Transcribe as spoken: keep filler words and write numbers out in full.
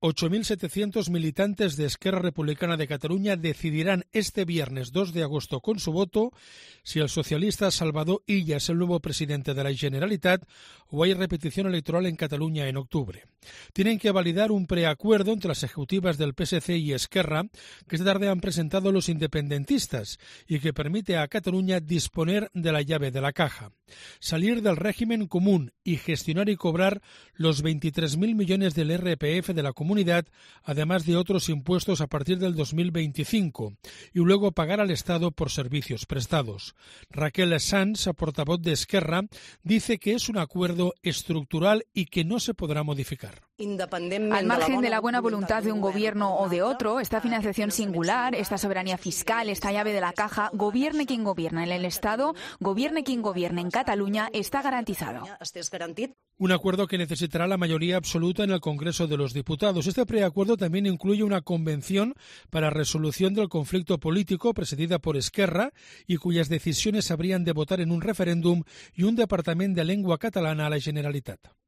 ocho mil setecientos militantes de Esquerra Republicana de Cataluña decidirán este viernes dos de agosto con su voto si el socialista Salvador Illa es el nuevo presidente de la Generalitat o hay repetición electoral en Cataluña en octubre. Tienen que validar un preacuerdo entre las ejecutivas del P S C y Esquerra que esta tarde han presentado los independentistas y que permite a Cataluña disponer de la llave de la caja, salir del régimen común y gestionar y cobrar los veintitrés mil millones del R P F de la comunidad, además de otros impuestos a partir del dos mil veinticinco, y luego pagar al Estado por servicios prestados. Raquel Sanz, portavoz de Esquerra, dice que es un acuerdo estructural y que no se podrá modificar. Al margen de la buena voluntad de un gobierno o de otro, esta financiación singular, esta soberanía fiscal, esta llave de la caja, gobierne quien gobierna en el Estado, gobierne quien gobierne en Cataluña, está garantizado. Un acuerdo que necesitará la mayoría absoluta en el Congreso de los Diputados. Este preacuerdo también incluye una convención para resolución del conflicto político presidida por Esquerra y cuyas decisiones habrían de votar en un referéndum y un departament de lengua catalana a la Generalitat.